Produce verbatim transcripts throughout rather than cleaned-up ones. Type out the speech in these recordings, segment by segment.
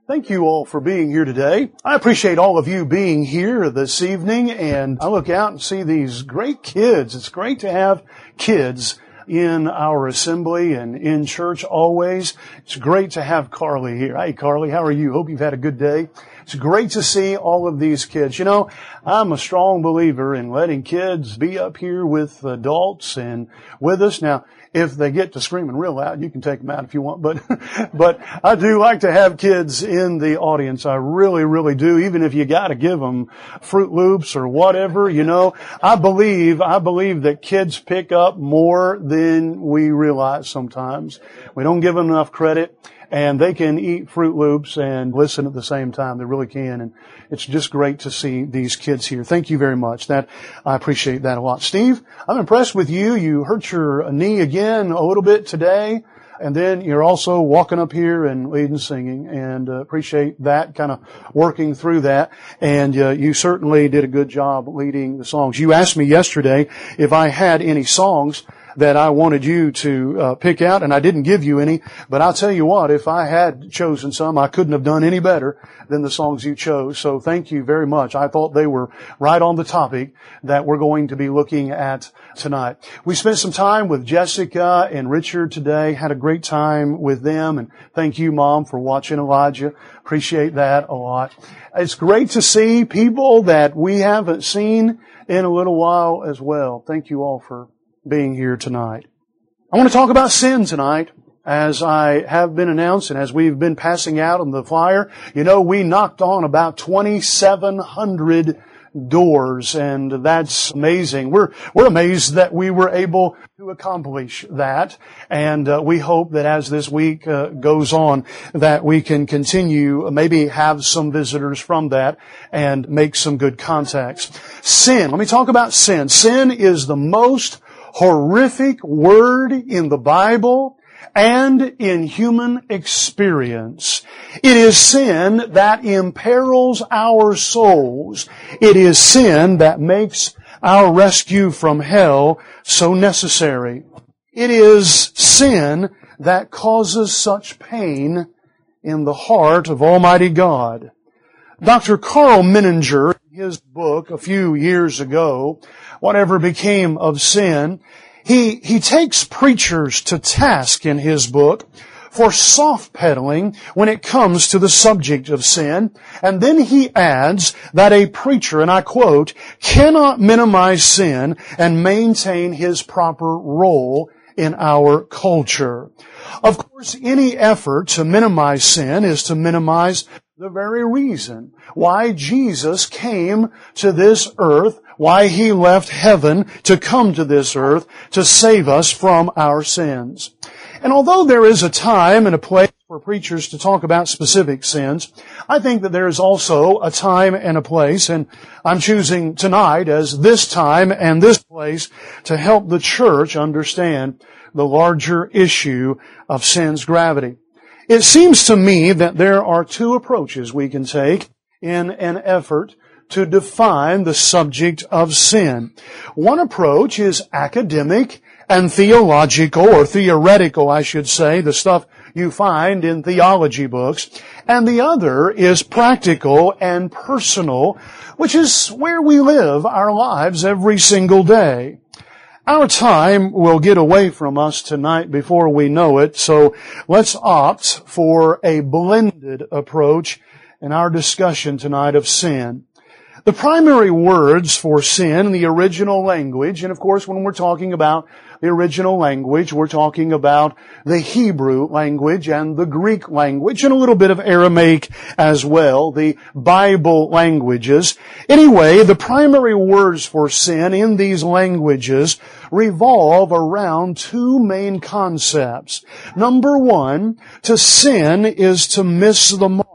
Thank you all for being here today. I appreciate all of you being here this evening, and I look out and see these great kids. It's great to have kids in our assembly and in church always. It's great to have Carly here. Hey Carly, how are you? Hope you've had a good day. It's great to see all of these kids. You know, I'm a strong believer in letting kids be up here with adults and with us. Now, if they get to screaming real loud, you can take them out if you want, but, but I do like to have kids in the audience. I really, really do. Even if you gotta give them Fruit Loops or whatever, you know, I believe, I believe that kids pick up more than we realize sometimes. We don't give them enough credit. And they can eat Fruit Loops and listen at the same time. They really can. And it's just great to see these kids here. Thank you very much. That, I appreciate that a lot. Steve, I'm impressed with you. You hurt your knee again a little bit today. And then you're also walking up here and leading singing, and uh, appreciate that, kind of working through that. And uh, you certainly did a good job leading the songs. You asked me yesterday if I had any songs that I wanted you to uh, pick out, and I didn't give you any, but I'll tell you what, if I had chosen some, I couldn't have done any better than the songs you chose. So thank you very much. I thought they were right on the topic that we're going to be looking at tonight. We spent some time with Jessica and Richard today, had a great time with them, and thank you, Mom, for watching Elijah. Appreciate that a lot. It's great to see people that we haven't seen in a little while as well. Thank you all for being here tonight. I want to talk about sin tonight, as I have been announced and as we've been passing out on the flyer. You know, we knocked on about twenty-seven hundred doors, and that's amazing. We're, we're amazed that we were able to accomplish that, and uh, we hope that as this week uh, goes on, that we can continue, maybe have some visitors from that and make some good contacts. Sin. Let me talk about sin. Sin is the most horrific word in the Bible and in human experience. It is sin that imperils our souls. It is sin that makes our rescue from hell so necessary. It is sin that causes such pain in the heart of Almighty God. Doctor Carl Menninger, in his book a few years ago, Whatever Became of Sin, he, he takes preachers to task in his book for soft-pedaling when it comes to the subject of sin. And then he adds that a preacher, and I quote, cannot minimize sin and maintain his proper role in our culture. Of course, any effort to minimize sin is to minimize the very reason why Jesus came to this earth, why He left heaven to come to this earth to save us from our sins. And although there is a time and a place for preachers to talk about specific sins, I think that there is also a time and a place, and I'm choosing tonight as this time and this place to help the church understand the larger issue of sin's gravity. It seems to me that there are two approaches we can take in an effort to define the subject of sin. One approach is academic and theological, or theoretical, I should say, the stuff you find in theology books. And the other is practical and personal, which is where we live our lives every single day. Our time will get away from us tonight before we know it, so let's opt for a blended approach in our discussion tonight of sin. The primary words for sin in the original language, and of course when we're talking about the original language, we're talking about the Hebrew language and the Greek language and a little bit of Aramaic as well, the Bible languages. Anyway, the primary words for sin in these languages revolve around two main concepts. Number one, to sin is to miss the mark,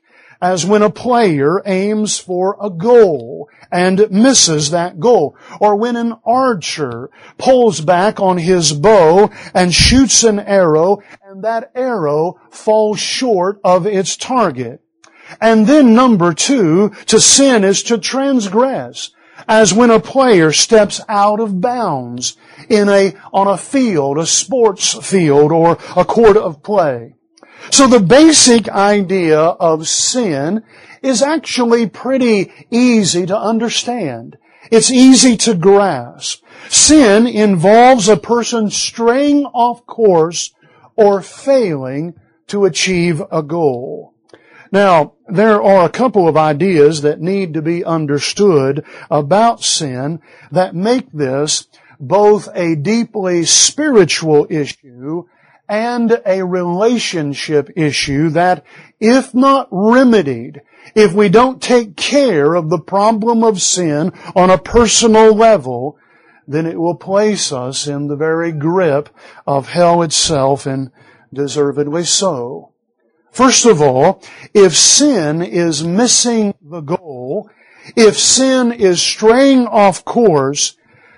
as when a player aims for a goal and misses that goal, or when an archer pulls back on his bow and shoots an arrow and that arrow falls short of its target. And then number two, to sin is to transgress, as when a player steps out of bounds in a, on a field, a sports field or a court of play. So the basic idea of sin is actually pretty easy to understand. It's easy to grasp. Sin involves a person straying off course or failing to achieve a goal. Now, there are a couple of ideas that need to be understood about sin that make this both a deeply spiritual issue and a relationship issue that, if not remedied, if we don't take care of the problem of sin on a personal level, then it will place us in the very grip of hell itself, and deservedly so. First of all, if sin is missing the goal, if sin is straying off course,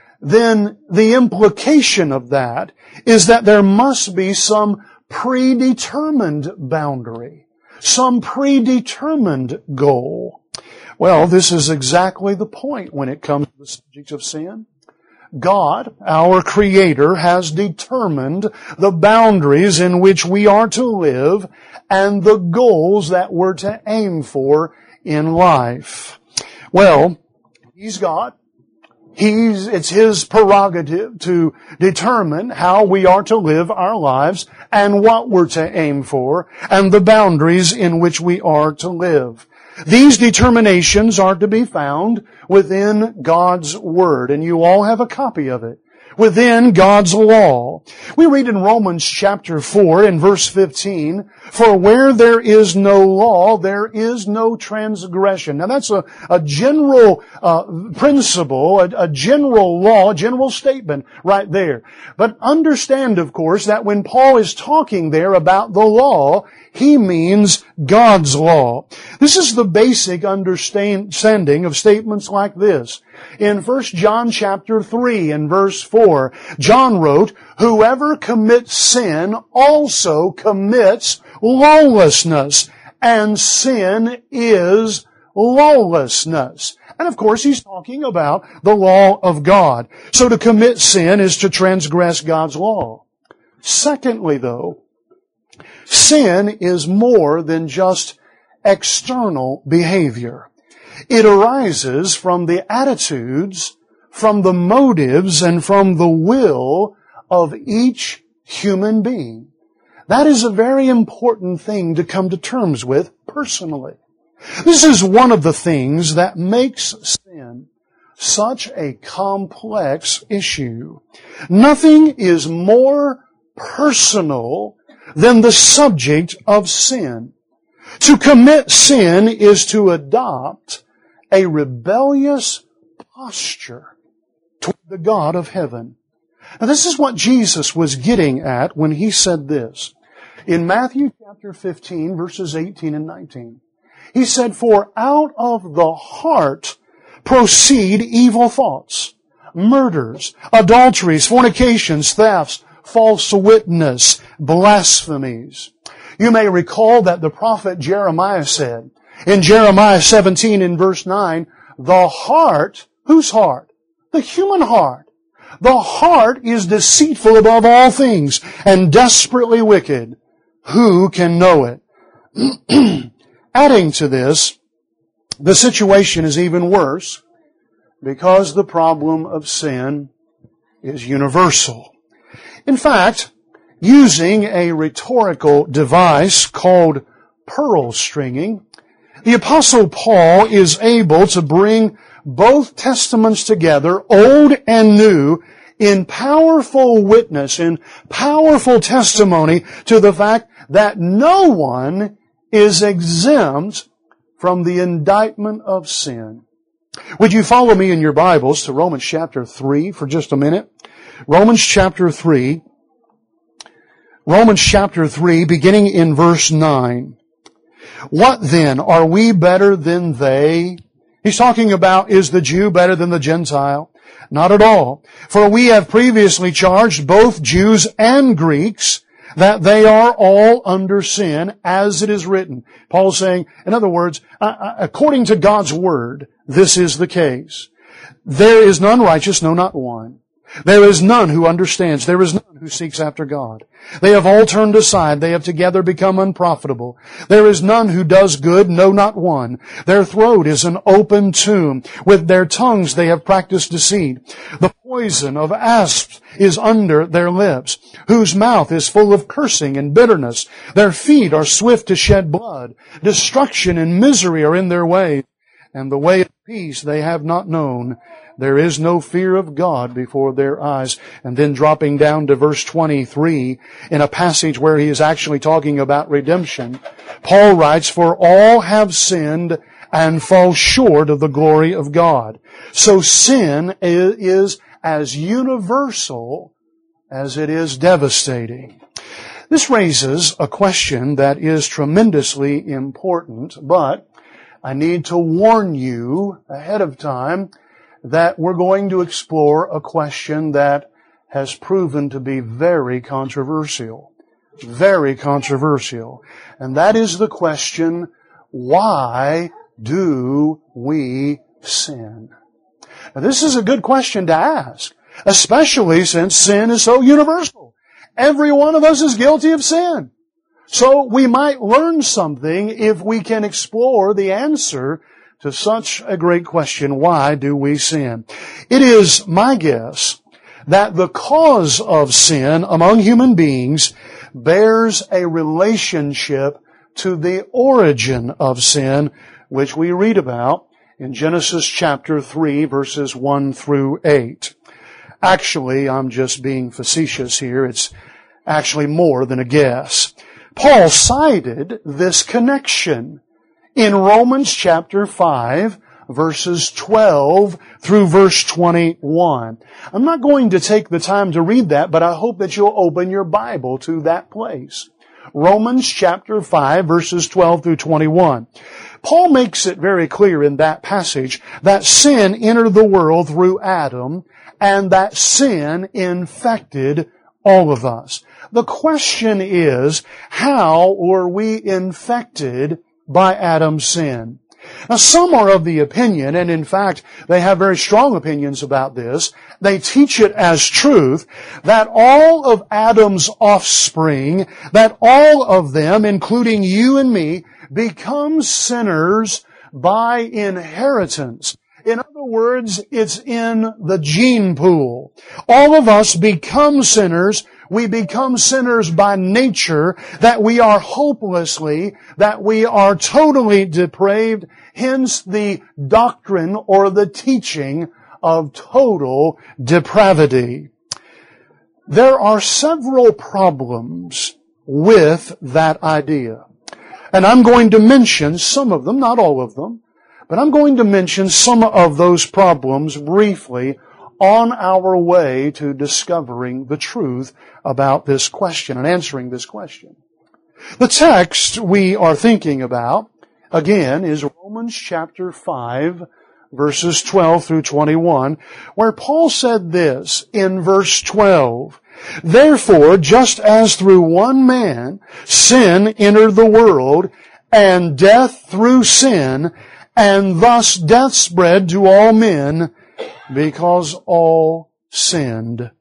then the implication of that is that there must be some predetermined boundary, some predetermined goal. Well, this is exactly the point when it comes to the subject of sin. God, our Creator, has determined the boundaries in which we are to live and the goals that we're to aim for in life. Well, He's God. He's, it's His prerogative to determine how we are to live our lives and what we're to aim for and the boundaries in which we are to live. These determinations are to be found within God's Word, and you all have a copy of it. Within God's law. We read in Romans chapter four in verse fifteen, "For where there is no law, there is no transgression." Now that's a, a general uh, principle, a, a general law, a general statement right there. But understand, of course, that when Paul is talking there about the law, he means God's law. This is the basic understanding of statements like this. In First John chapter three and verse four, John wrote, "Whoever commits sin also commits lawlessness, and sin is lawlessness." And of course, he's talking about the law of God. So to commit sin is to transgress God's law. Secondly, though, sin is more than just external behavior. It arises from the attitudes, from the motives, and from the will of each human being. That is a very important thing to come to terms with personally. This is one of the things that makes sin such a complex issue. Nothing is more personal than the subject of sin. To commit sin is to adopt a rebellious posture toward the God of heaven. Now this is what Jesus was getting at when He said this. In Matthew chapter fifteen, verses eighteen and nineteen, He said, "For out of the heart proceed evil thoughts, murders, adulteries, fornications, thefts, false witness, blasphemies." You may recall that the prophet Jeremiah said, in Jeremiah seventeen in verse nine, the heart, whose heart? The human heart. The heart is deceitful above all things and desperately wicked. Who can know it? Adding to this, the situation is even worse because the problem of sin is universal. In fact, using a rhetorical device called pearl stringing, the Apostle Paul is able to bring both testaments together, Old and New, in powerful witness, in powerful testimony to the fact that no one is exempt from the indictment of sin. Would you follow me in your Bibles to Romans chapter three for just a minute? Romans chapter three. Romans chapter three, beginning in verse nine. "What then? Are we better than they?" He's talking about, is the Jew better than the Gentile? Not at all. "For we have previously charged both Jews and Greeks that they are all under sin, as it is written." Paul's saying, in other words, according to God's Word, this is the case. "There is none righteous, no, not one. There is none who understands. There is none who seeks after God. They have all turned aside. They have together become unprofitable. There is none who does good, no, not one. Their throat is an open tomb. With their tongues they have practiced deceit. The poison of asps is under their lips, whose mouth is full of cursing and bitterness. Their feet are swift to shed blood. Destruction and misery are in their way, and the way of peace they have not known. There is no fear of God before their eyes. And then dropping down to verse twenty-three, in a passage where he is actually talking about redemption, Paul writes, "For all have sinned and fall short of the glory of God." So sin is as universal as it is devastating. This raises a question that is tremendously important, but I need to warn you ahead of time that we're going to explore a question that has proven to be very controversial. Very controversial. And that is the question, why do we sin? Now, this is a good question to ask, especially since sin is so universal. Every one of us is guilty of sin. So we might learn something if we can explore the answer to such a great question, why do we sin? It is my guess that the cause of sin among human beings bears a relationship to the origin of sin, which we read about in Genesis chapter three, verses one through eight. Actually, I'm just being facetious here. It's actually more than a guess. Paul cited this connection in Romans chapter five, verses twelve through verse twenty-one. I'm not going to take the time to read that, but I hope that you'll open your Bible to that place. Romans chapter five, verses twelve through twenty-one. Paul makes it very clear in that passage that sin entered the world through Adam, and that sin infected all of us. The question is, how were we infected by Adam's sin? Now, some are of the opinion, and in fact, they have very strong opinions about this. They teach it as truth, that all of Adam's offspring, that all of them, including you and me, become sinners by inheritance. In other words, it's in the gene pool. All of us become sinners. We become sinners by nature, that we are hopelessly, that we are totally depraved, hence the doctrine or the teaching of total depravity. There are several problems with that idea. And I'm going to mention some of them, not all of them, but I'm going to mention some of those problems briefly on our way to discovering the truth about this question and answering this question. The text we are thinking about, again, is Romans chapter five, verses twelve through twenty-one, where Paul said this in verse twelve, "Therefore, just as through one man sin entered the world, and death through sin, and thus death spread to all men, because all sinned."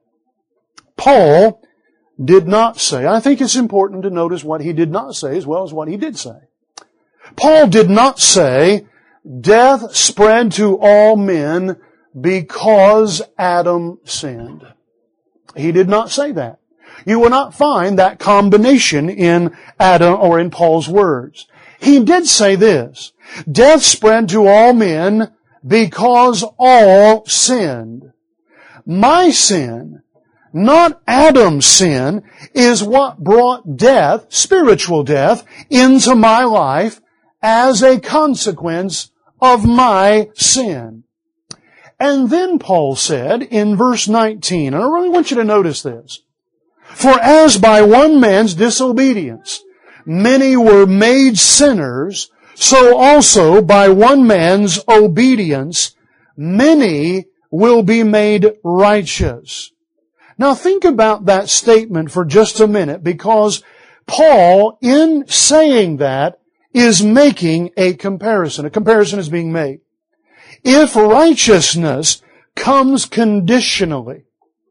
Paul did not say, I think it's important to notice what he did not say as well as what he did say. Paul did not say, death spread to all men because Adam sinned. He did not say that. You will not find that combination in Adam or in Paul's words. He did say this, death spread to all men because all sinned. My sin, not Adam's sin, is what brought death, spiritual death, into my life as a consequence of my sin. And then Paul said in verse nineteen, and I really want you to notice this, "For as by one man's disobedience many were made sinners, so also by one man's obedience many will be made righteous." Now think about that statement for just a minute, because Paul, in saying that, is making a comparison. A comparison is being made. If righteousness comes conditionally,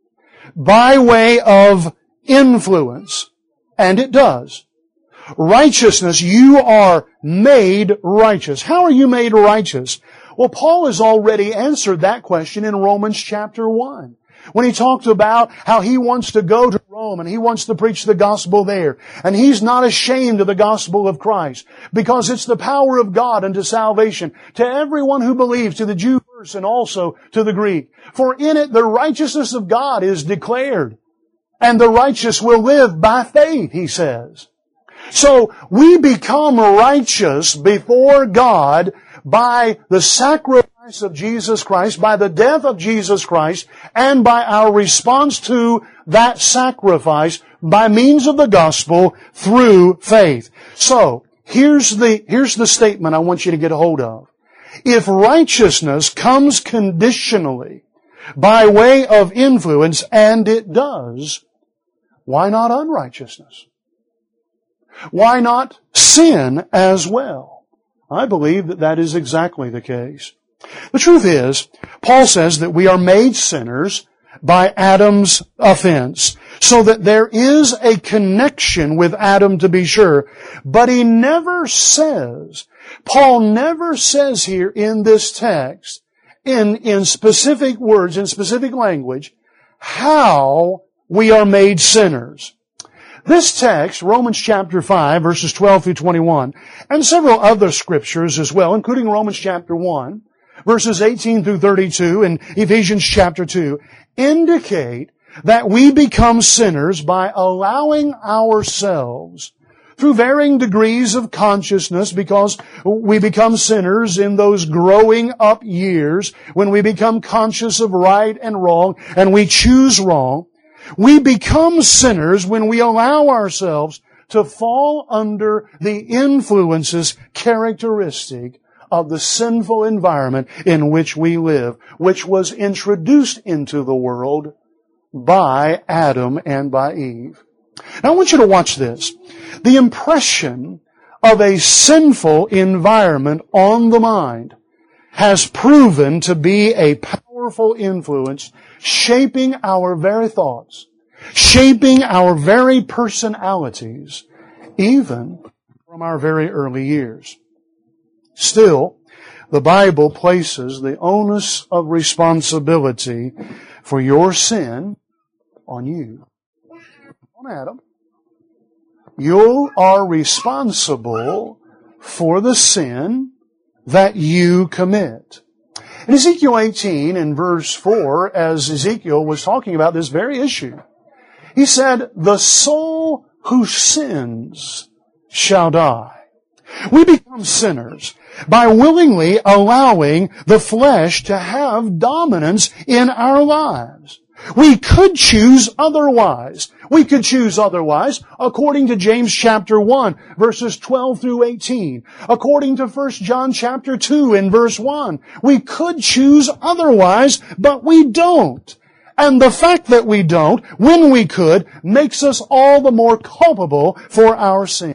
by way of influence. And it does. Righteousness, you are made righteous. How are you made righteous? Well, Paul has already answered that question in Romans chapter one. When he talked about how he wants to go to Rome and he wants to preach the gospel there. And he's not ashamed of the gospel of Christ because it's the power of God unto salvation to everyone who believes, to the Jew first and also to the Greek. For in it the righteousness of God is declared. And the righteous will live by faith, he says. So we become righteous before God by the sacrifice of Jesus Christ, by the death of Jesus Christ, and by our response to that sacrifice by means of the gospel through faith. So, here's the, here's the statement I want you to get a hold of. If righteousness comes conditionally by way of influence, and it does, why not unrighteousness? Why not sin as well? I believe that that is exactly the case. The truth is, Paul says that we are made sinners by Adam's offense, so that there is a connection with Adam to be sure. But he never says, Paul never says here in this text, in, in specific words, in specific language, how we are made sinners. This text, Romans chapter five, verses twelve through twenty-one, and several other scriptures as well, including Romans chapter one, verses eighteen through thirty-two, and Ephesians chapter two, indicate that we become sinners by allowing ourselves, through varying degrees of consciousness, because we become sinners in those growing up years, when we become conscious of right and wrong, and we choose wrong. We become sinners when we allow ourselves to fall under the influences characteristic of the sinful environment in which we live, which was introduced into the world by Adam and by Eve. Now I want you to watch this. The impression of a sinful environment on the mind has proven to be a powerful influence shaping our very thoughts, shaping our very personalities, even from our very early years. Still, the Bible places the onus of responsibility for your sin on you. On Adam. You are responsible for the sin that you commit. In Ezekiel eighteen, in verse four, as Ezekiel was talking about this very issue, he said, "The soul who sins shall die." We become sinners by willingly allowing the flesh to have dominance in our lives. We could choose otherwise. We could choose otherwise according to James chapter one, verses twelve through eighteen. According to First John chapter two and verse one. We could choose otherwise, but we don't. And the fact that we don't, when we could, makes us all the more culpable for our sin.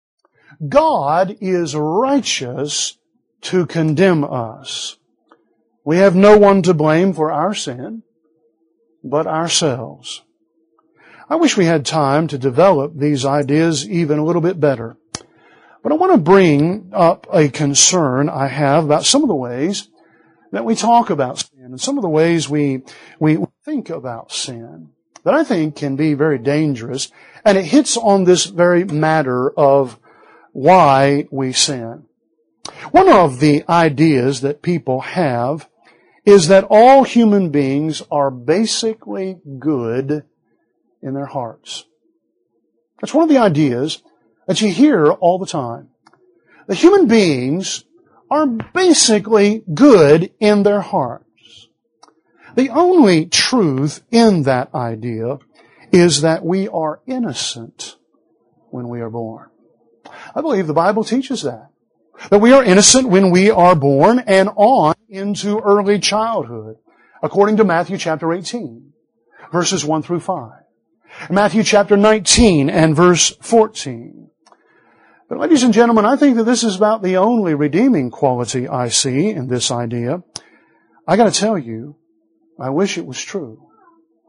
God is righteous to condemn us. We have no one to blame for our sin but ourselves. I wish we had time to develop these ideas even a little bit better. But I want to bring up a concern I have about some of the ways that we talk about sin and some of the ways we, we think about sin that I think can be very dangerous. And it hits on this very matter of why we sin. One of the ideas that people have is that all human beings are basically good in their hearts. That's one of the ideas that you hear all the time. The human beings are basically good in their hearts. The only truth in that idea is that we are innocent when we are born. I believe the Bible teaches that. That we are innocent when we are born and on into early childhood, according to Matthew chapter eighteen, verses one through five. Matthew chapter nineteen and verse fourteen. But ladies and gentlemen, I think that this is about the only redeeming quality I see in this idea. I gotta tell you, I wish it was true.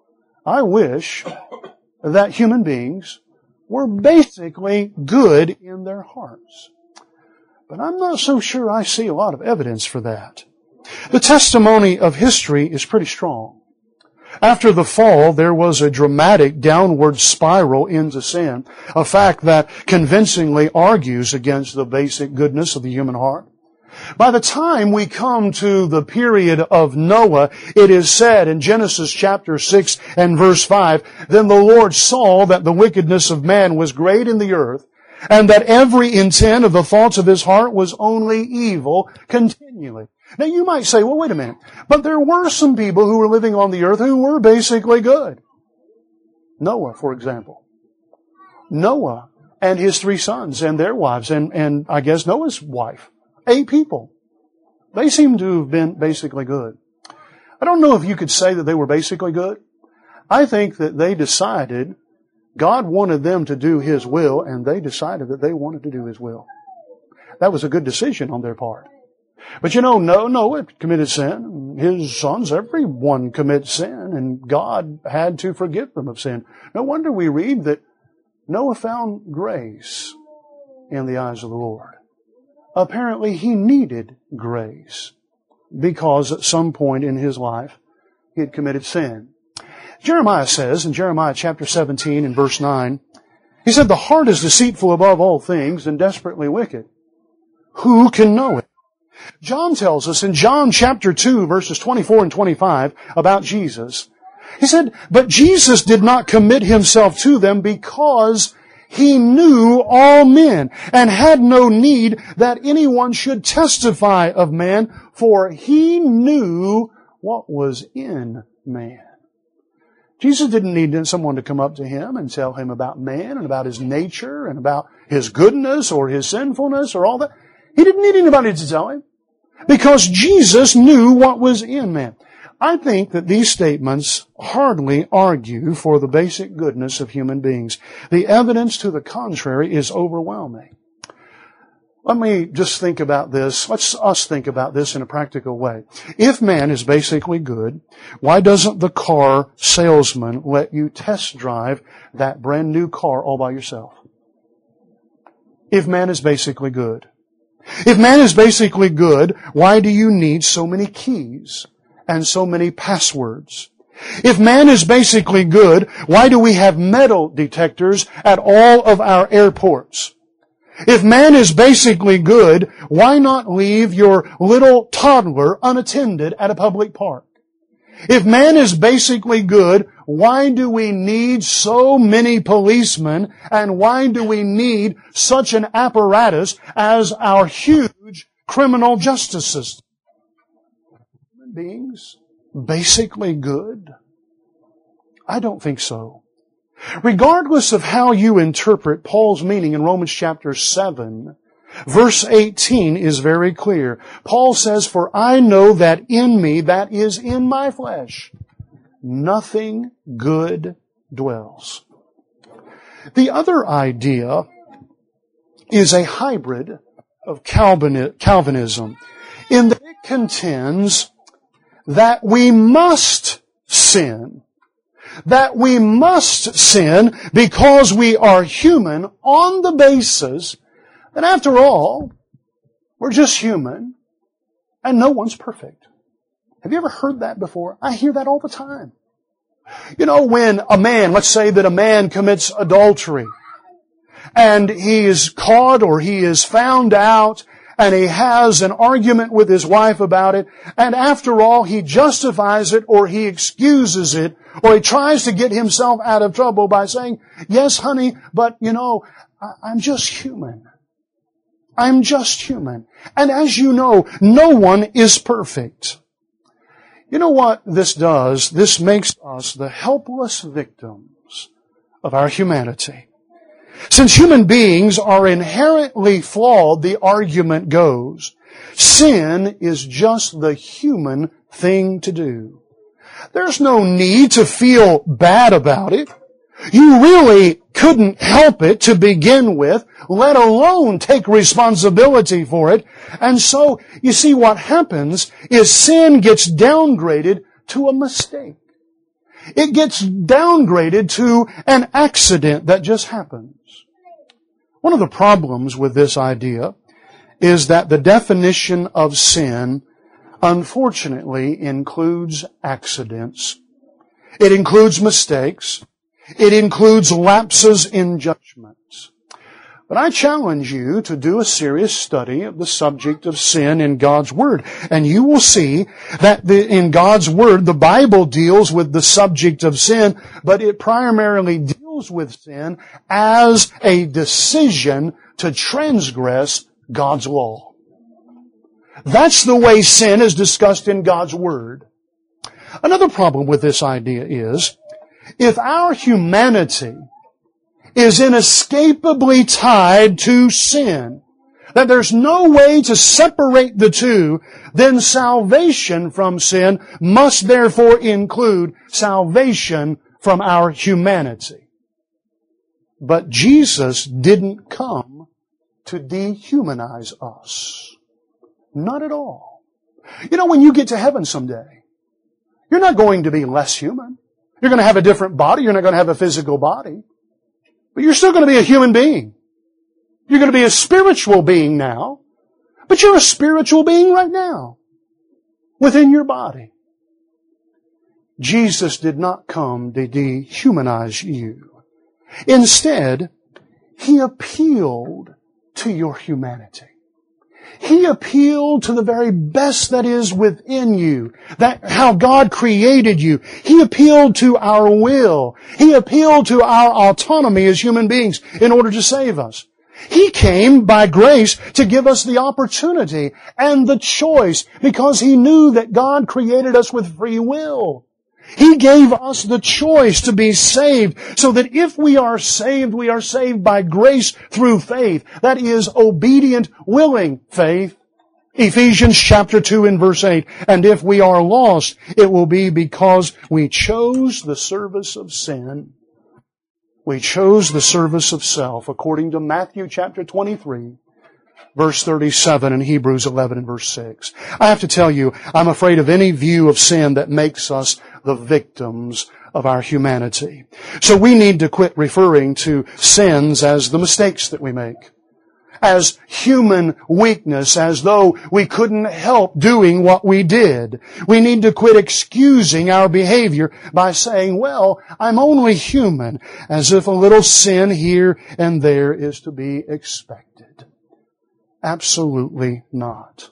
I wish that human beings were basically good in their hearts. But I'm not so sure I see a lot of evidence for that. The testimony of history is pretty strong. After the fall, there was a dramatic downward spiral into sin, a fact that convincingly argues against the basic goodness of the human heart. By the time we come to the period of Noah, it is said in Genesis chapter six and verse five, "Then the Lord saw that the wickedness of man was great in the earth, and that every intent of the thoughts of his heart was only evil continually." Now you might say, well, wait a minute, but there were some people who were living on the earth who were basically good. Noah, for example. Noah and his three sons and their wives, and, and I guess Noah's wife. Eight people. They seem to have been basically good. I don't know if you could say that they were basically good. I think that they decided God wanted them to do His will, and they decided that they wanted to do His will. That was a good decision on their part. But you know, no, Noah committed sin. His sons, everyone commits sin, and God had to forgive them of sin. No wonder we read that Noah found grace in the eyes of the Lord. Apparently, he needed grace because at some point in his life, he had committed sin. Jeremiah says in Jeremiah chapter seventeen and verse nine, he said, "The heart is deceitful above all things and desperately wicked. Who can know it?" John tells us in John chapter two, verses twenty-four and twenty-five about Jesus. He said, "But Jesus did not commit Himself to them because He knew all men and had no need that anyone should testify of man, for He knew what was in man." Jesus didn't need someone to come up to Him and tell Him about man and about his nature and about his goodness or his sinfulness or all that. He didn't need anybody to tell Him because Jesus knew what was in man. I think that these statements hardly argue for the basic goodness of human beings. The evidence to the contrary is overwhelming. Let me just think about this. Let's us think about this in a practical way. If man is basically good, why doesn't the car salesman let you test drive that brand new car all by yourself? If man is basically good. If man is basically good, why do you need so many keys and so many passwords? If man is basically good, why do we have metal detectors at all of our airports? If man is basically good, why not leave your little toddler unattended at a public park? If man is basically good, why do we need so many policemen, and why do we need such an apparatus as our huge criminal justice system? Human beings basically good? I don't think so. Regardless of how you interpret Paul's meaning in Romans chapter seven, verse eighteen is very clear. Paul says, "For I know that in me, that is in my flesh, nothing good dwells." The other idea is a hybrid of Calvinism, in that it contends that we must sin. That we must sin because we are human on the basis that after all, we're just human and no one's perfect. Have you ever heard that before? I hear that all the time. You know, when a man, let's say that a man commits adultery and he is caught or he is found out and he has an argument with his wife about it, and after all he justifies it or he excuses it, or he tries to get himself out of trouble by saying, "Yes, honey, but you know, I'm just human. I'm just human." And as you know, no one is perfect. You know what this does? This makes us the helpless victims of our humanity. Since human beings are inherently flawed, the argument goes, sin is just the human thing to do. There's no need to feel bad about it. You really couldn't help it to begin with, let alone take responsibility for it. And so, you see, what happens is sin gets downgraded to a mistake. It gets downgraded to an accident that just happens. One of the problems with this idea is that the definition of sin, unfortunately, includes accidents. It includes mistakes. It includes lapses in judgment. But I challenge you to do a serious study of the subject of sin in God's Word. And you will see that the, in God's Word, the Bible deals with the subject of sin, but it primarily deals with sin as a decision to transgress God's law. That's the way sin is discussed in God's Word. Another problem with this idea is, if our humanity is inescapably tied to sin, that there's no way to separate the two, then salvation from sin must therefore include salvation from our humanity. But Jesus didn't come to dehumanize us. Not at all. You know, when you get to heaven someday, you're not going to be less human. You're going to have a different body. You're not going to have a physical body. But you're still going to be a human being. You're going to be a spiritual being now. But you're a spiritual being right now. Within your body. Jesus did not come to dehumanize you. Instead, He appealed to your humanity. He appealed to the very best that is within you, that how God created you. He appealed to our will. He appealed to our autonomy as human beings in order to save us. He came by grace to give us the opportunity and the choice because He knew that God created us with free will. He gave us the choice to be saved so that if we are saved, we are saved by grace through faith. That is obedient, willing faith. Ephesians chapter two and verse eight. And if we are lost, it will be because we chose the service of sin. We chose the service of self, according to Matthew chapter twenty-three. Verse thirty-seven and Hebrews eleven and verse six. I have to tell you, I'm afraid of any view of sin that makes us the victims of our humanity. So we need to quit referring to sins as the mistakes that we make, as human weakness, as though we couldn't help doing what we did. We need to quit excusing our behavior by saying, well, I'm only human, as if a little sin here and there is to be expected. Absolutely not.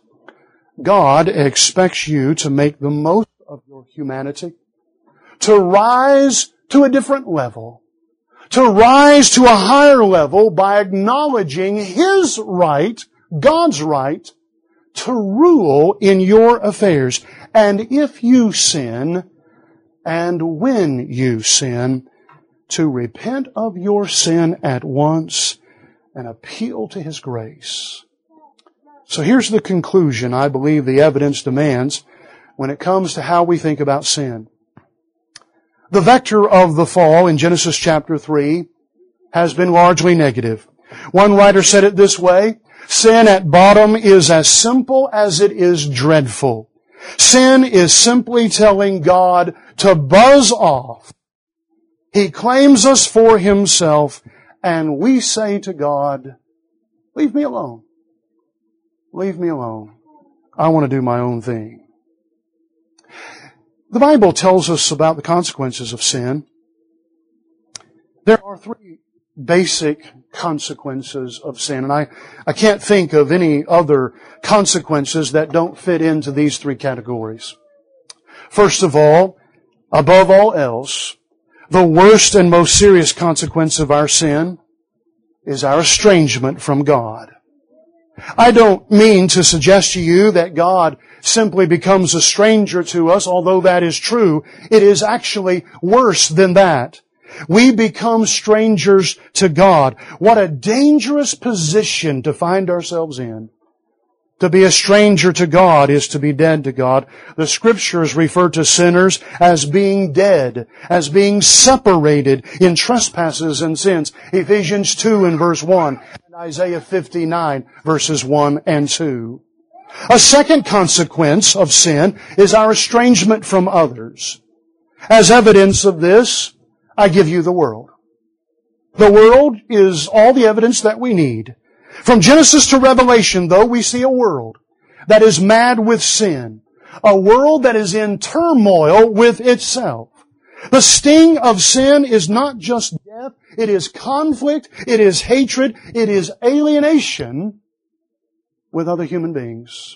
God expects you to make the most of your humanity, to rise to a different level, to rise to a higher level by acknowledging His right, God's right, to rule in your affairs. And if you sin, and when you sin, to repent of your sin at once and appeal to His grace. So here's the conclusion I believe the evidence demands when it comes to how we think about sin. The vector of the fall in Genesis chapter three has been largely negative. One writer said it this way, sin at bottom is as simple as it is dreadful. Sin is simply telling God to buzz off. He claims us for Himself, and we say to God, leave me alone. Leave me alone. I want to do my own thing. The Bible tells us about the consequences of sin. There are three basic consequences of sin, and I, I can't think of any other consequences that don't fit into these three categories. First of all, above all else, the worst and most serious consequence of our sin is our estrangement from God. I don't mean to suggest to you that God simply becomes a stranger to us, although that is true. It is actually worse than that. We become strangers to God. What a dangerous position to find ourselves in. To be a stranger to God is to be dead to God. The Scriptures refer to sinners as being dead, as being separated in trespasses and sins. Ephesians two and verse one, and Isaiah fifty-nine verses one and two. A second consequence of sin is our estrangement from others. As evidence of this, I give you the world. The world is all the evidence that we need. From Genesis to Revelation, though, we see a world that is mad with sin. A world that is in turmoil with itself. The sting of sin is not just death. It is conflict. It is hatred. It is alienation with other human beings.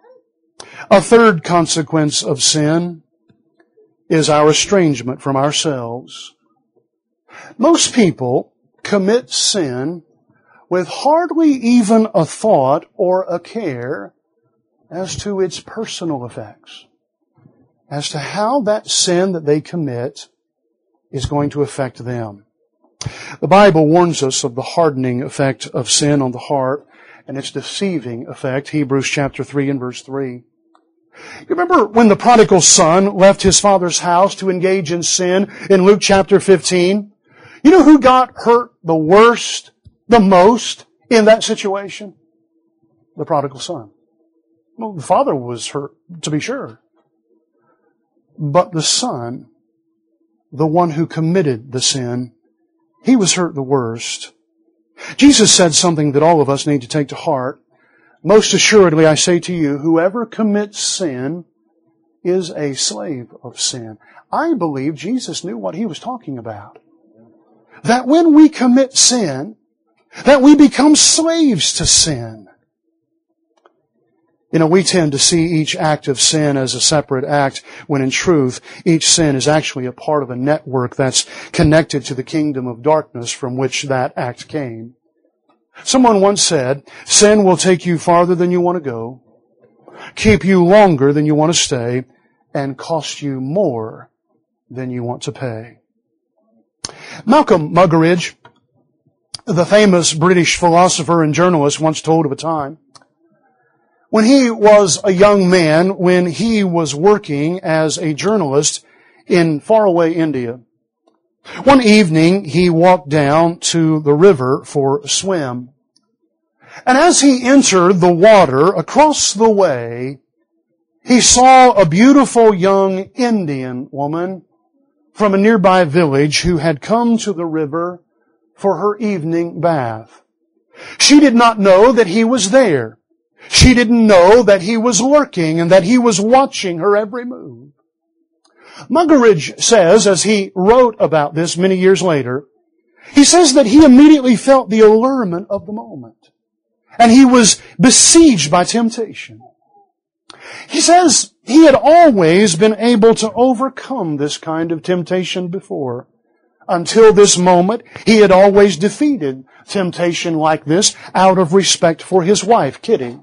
A third consequence of sin is our estrangement from ourselves. Most people commit sin with hardly even a thought or a care as to its personal effects, as to how that sin that they commit is going to affect them. The Bible warns us of the hardening effect of sin on the heart and its deceiving effect, Hebrews chapter three and verse three. You remember when the prodigal son left his father's house to engage in sin in Luke chapter fifteen? You know who got hurt the worst, the most in that situation? The prodigal son. Well, the father was hurt, to be sure. But the son, the one who committed the sin, he was hurt the worst. Jesus said something that all of us need to take to heart. Most assuredly, I say to you, whoever commits sin is a slave of sin. I believe Jesus knew what He was talking about. That when we commit sin, that we become slaves to sin. You know, we tend to see each act of sin as a separate act, when in truth, each sin is actually a part of a network that's connected to the kingdom of darkness from which that act came. Someone once said, sin will take you farther than you want to go, keep you longer than you want to stay, and cost you more than you want to pay. Malcolm Muggeridge, the famous British philosopher and journalist, once told of a time when he was a young man, when he was working as a journalist in faraway India. One evening, he walked down to the river for a swim. And as he entered the water across the way, he saw a beautiful young Indian woman from a nearby village who had come to the river for her evening bath. She did not know that he was there. She didn't know that he was lurking and that he was watching her every move. Muggeridge says, as he wrote about this many years later, he says that he immediately felt the allurement of the moment. And he was besieged by temptation. He says he had always been able to overcome this kind of temptation before. Until this moment, he had always defeated temptation like this out of respect for his wife, Kitty.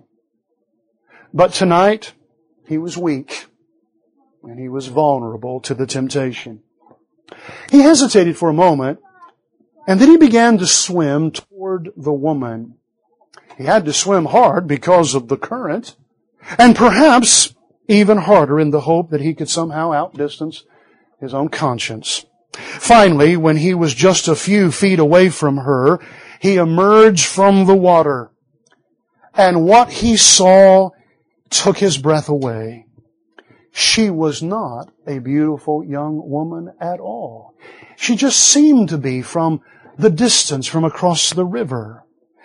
But tonight, he was weak, and he was vulnerable to the temptation. He hesitated for a moment, and then he began to swim toward the woman. He had to swim hard because of the current, and perhaps even harder in the hope that he could somehow outdistance his own conscience. Finally, when he was just a few feet away from her, he emerged from the water, and what he saw took his breath away. She was not a beautiful young woman at all. She just seemed to be from the distance, from across the river.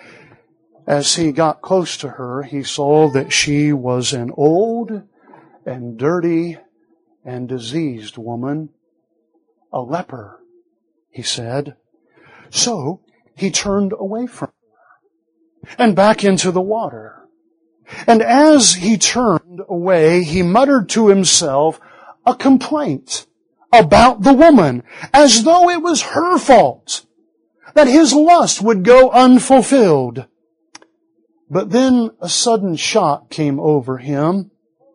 As he got close to her, he saw that she was an old and dirty and diseased woman. A leper, he said. So he turned away from her and back into the water. And as he turned away, he muttered to himself a complaint about the woman, as though it was her fault, that his lust would go unfulfilled. But then a sudden shock came over him,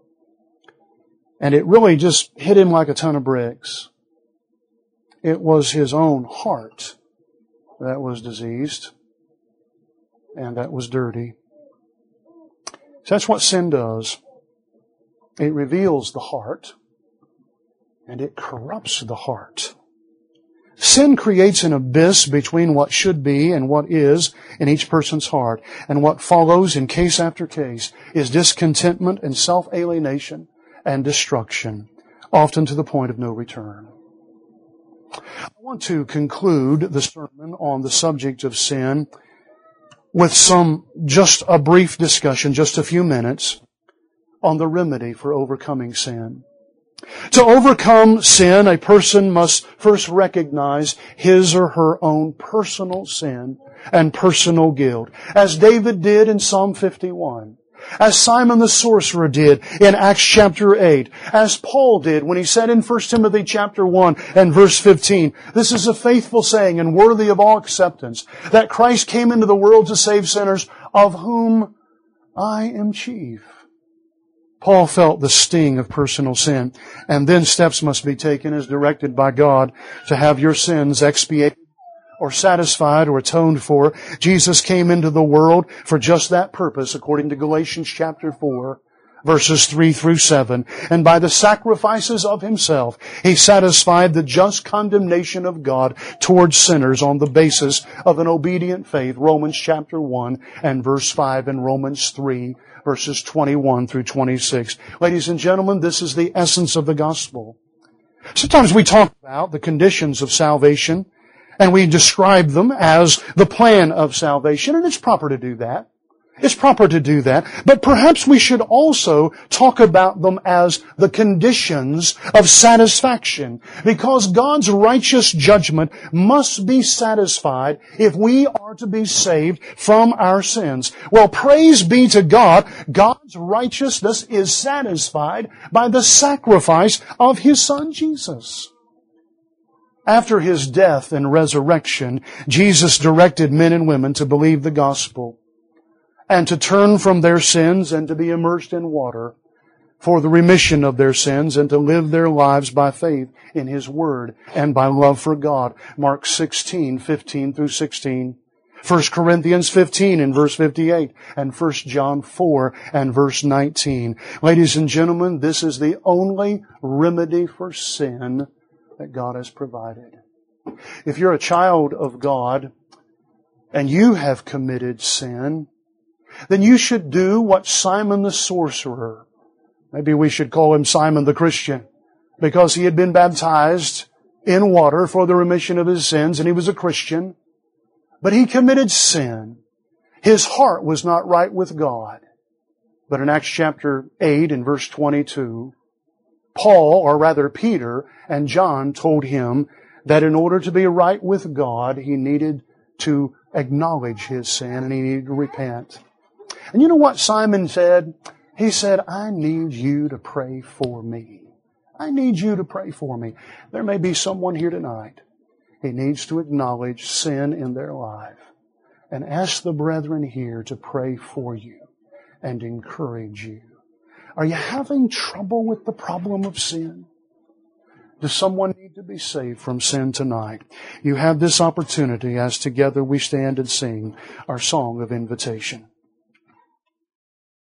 and it really just hit him like a ton of bricks. It was his own heart that was diseased and that was dirty. So that's what sin does. It reveals the heart and it corrupts the heart. Sin creates an abyss between what should be and what is in each person's heart. And what follows in case after case is discontentment and self-alienation and destruction, often to the point of no return. I want to conclude the sermon on the subject of sin with some, just a brief discussion, just a few minutes, on the remedy for overcoming sin. To overcome sin, a person must first recognize his or her own personal sin and personal guilt, as David did in Psalm fifty-one, as Simon the sorcerer did in Acts chapter eight, as Paul did when he said in First Timothy chapter one and verse fifteen, "This is a faithful saying and worthy of all acceptance, that Christ came into the world to save sinners, of whom I am chief." Paul felt the sting of personal sin, and then steps must be taken as directed by God to have your sins expiated or satisfied or atoned for. Jesus came into the world for just that purpose, according to Galatians chapter four, verses three through seven. And by the sacrifices of Himself, He satisfied the just condemnation of God towards sinners on the basis of an obedient faith. Romans chapter one and verse five, and Romans three, verses twenty-one through twenty-six. Ladies and gentlemen, this is the essence of the gospel. Sometimes we talk about the conditions of salvation, and we describe them as the plan of salvation, and it's proper to do that. It's proper to do that. But perhaps we should also talk about them as the conditions of satisfaction, because God's righteous judgment must be satisfied if we are to be saved from our sins. Well, praise be to God, God's righteousness is satisfied by the sacrifice of His Son Jesus. After His death and resurrection, Jesus directed men and women to believe the gospel and to turn from their sins and to be immersed in water for the remission of their sins and to live their lives by faith in His Word and by love for God. Mark sixteen, fifteen through sixteen. First Corinthians fifteen and verse fifty-eight, and First John four and verse nineteen. Ladies and gentlemen, this is the only remedy for sin that God has provided. If you're a child of God and you have committed sin, then you should do what Simon the sorcerer, maybe we should call him Simon the Christian, because he had been baptized in water for the remission of his sins, and he was a Christian, but he committed sin. His heart was not right with God. But in Acts chapter eight and verse twenty-two, Paul, or rather Peter, and John told him that in order to be right with God, he needed to acknowledge his sin and he needed to repent. And you know what Simon said? He said, "I need you to pray for me. I need you to pray for me." There may be someone here tonight. He needs to acknowledge sin in their life and ask the brethren here to pray for you and encourage you. Are you having trouble with the problem of sin? Does someone need to be saved from sin tonight? You have this opportunity as together we stand and sing our song of invitation.